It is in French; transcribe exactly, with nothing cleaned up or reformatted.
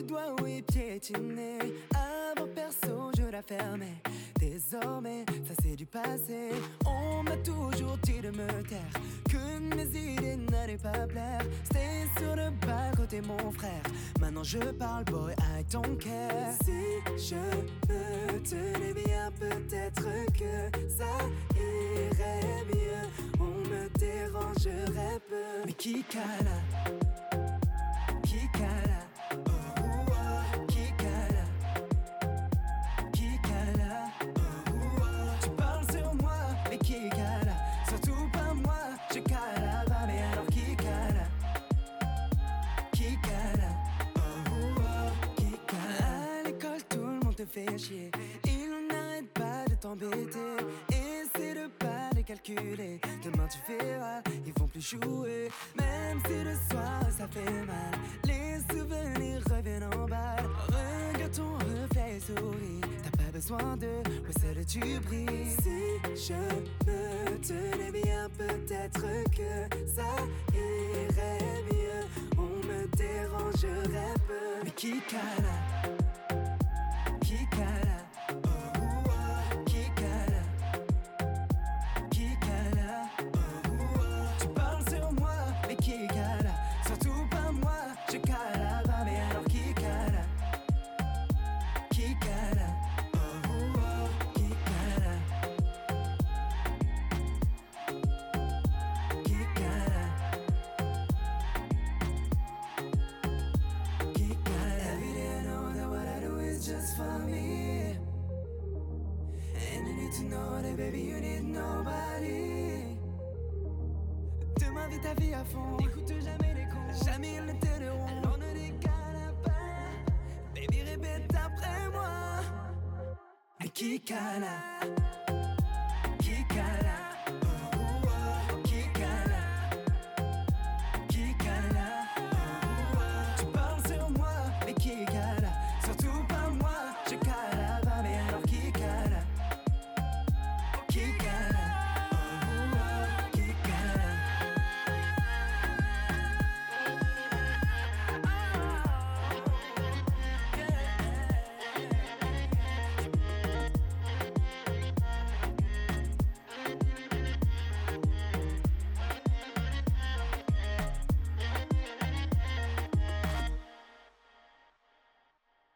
dois, oui, piétiner. Avant perso, je la fermais. Désormais, ça c'est du passé. On m'a toujours dit de me taire, que mes idées n'allaient pas plaire. Stay sur le bal côté mon frère. Maintenant je parle, boy, I don't care. Si je me tenais bien, peut-être que ça irait mieux. On me dérangerait peu. Mais qui cala? Qui cala? Oh, oh, oh. Qui cala? Qui cala? Oh, oh, oh. Tu parles sur moi, mais qui cala? Surtout pas moi, je cala pas, mais alors qui cala? Qui cala? Oh, oh, oh. Qui cala? À l'école, tout le monde te fait chier. Ils n'arrêtent pas de t'embêter. Essaie de pas les calculer. Demain tu verras, ils vont plus jouer. Même si le soir ça fait mal, les souvenirs reviennent en balle. Regarde ton reflet et souris. T'as pas besoin de recette du bris. Si je me tenais bien, peut-être que ça irait mieux. On me dérangerait peu. Mais qui cala? Qui cala? Oh, oh, oh. Qui cala? Qui cala? Oh, oh, oh. Tu parles sur moi, mais qui cala? Surtout pas moi, je cala pas, mais alors qui cala? Qui cala? Oh, oh, oh. Qui cala? Qui cala? Qui cala? Every day I know that what I do is just for me. And you need to know that baby you need nobody. Demain vis ta vie à fond. N'écoute jamais les cons, jamais ils ne t'aideront. Alors ne décale pas, baby répète après moi. Mais qui cala?